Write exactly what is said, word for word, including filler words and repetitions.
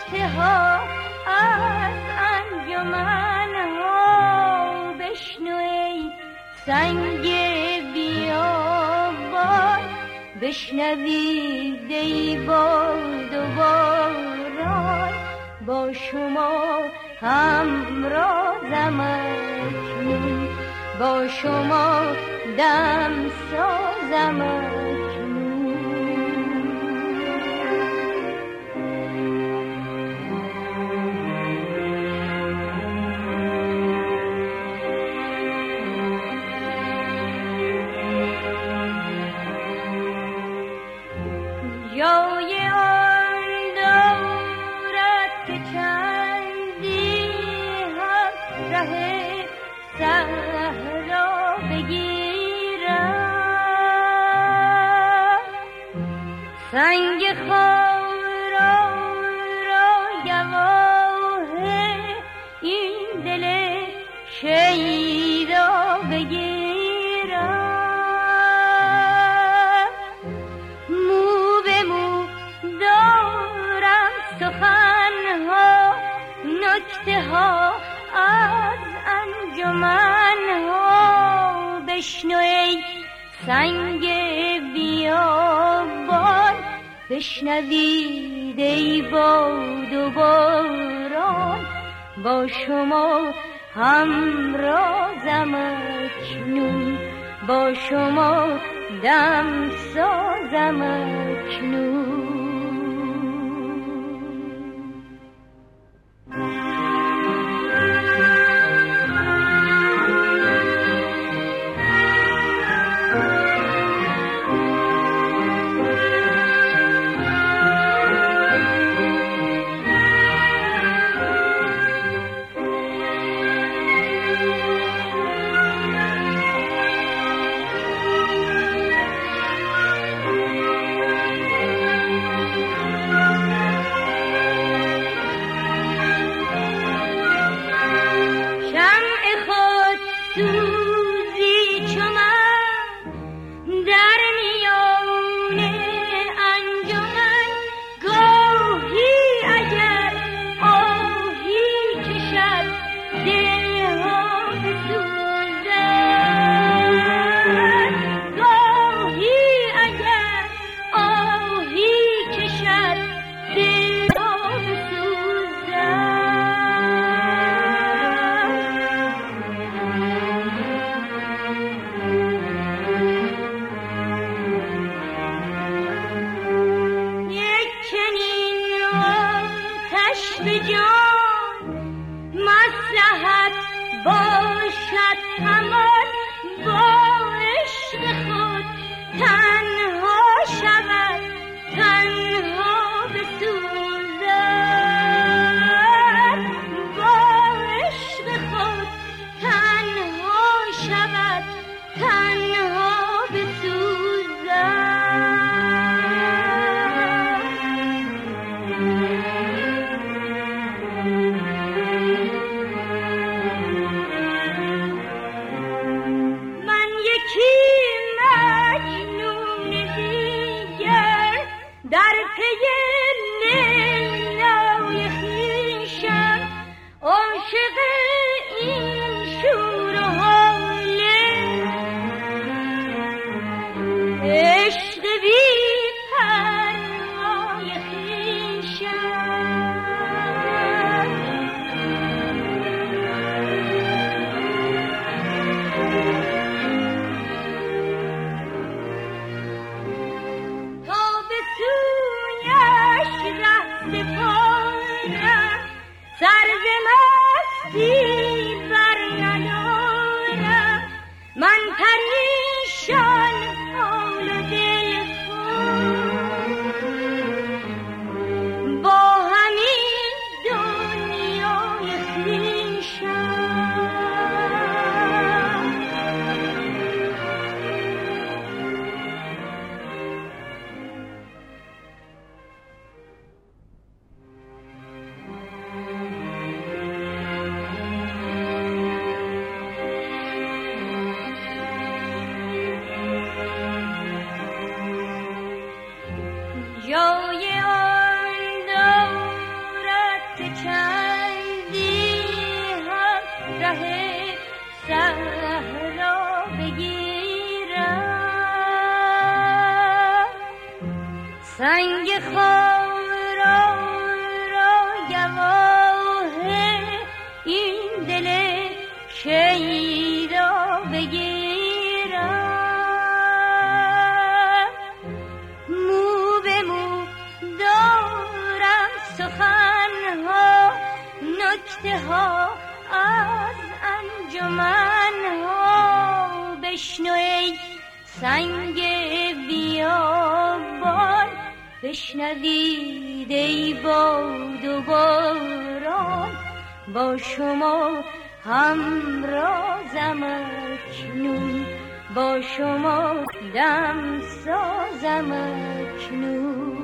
نکته ها از انجمن ها بشنو ای سنگ بیابان، بشنوید ای باد و باران، با شما همرازم اکنون، با شما دم سازم اکنون. جای آن دارد که چندی هم ره صحرا بگیرم، سنگ خارا را گواه این دل شیدا بگیرم، مو به مو دارم سخنها نکته ها از انجمن ها، بشنو ای سنگ بیابان، بشنوید ای باد و باران، با شما همرازم اکنون، با شما دم سازم اکنون. سنگ خارا را گواه این دل شیدا بگیرم. مو به مو دارم سخنها، نکته ها از انجمنها. بشنو ای سنگ بیابان، بشنوید ای باد و باران. با شما همرازم اکنون، با شما دم سازم اکنون.